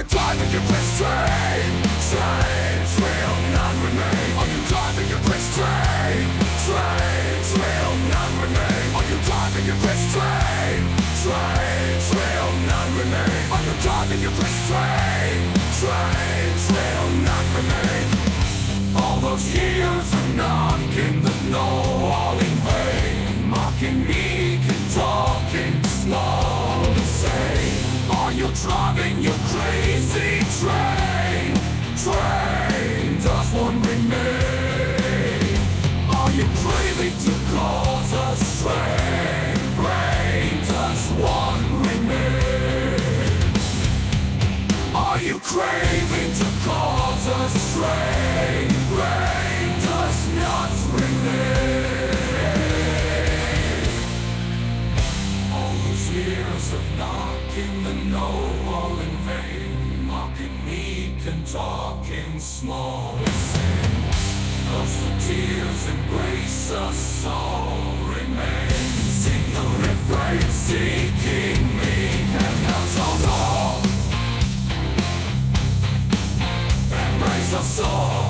you driving your best train? Trains will none remain. Are you driving your best train? Trains will none remain. Are you driving your best train? Trains will none remain. Are you driving your best train? Trains will none remain. All those years of knocking the know, all in vain. Mocking me, talking slow to say, are you driving your crazy train? Train, does one remain? Are you craving to cause a strain? Brain, does one remain? Are you craving to cause a strain? Brain does not remain. All those years of knocking the know, all in vain. Mocking meek and talking small and sin. Cause the tears embrace us all remain. Sing the refrain, seeking me, and that's all. Embrace us all.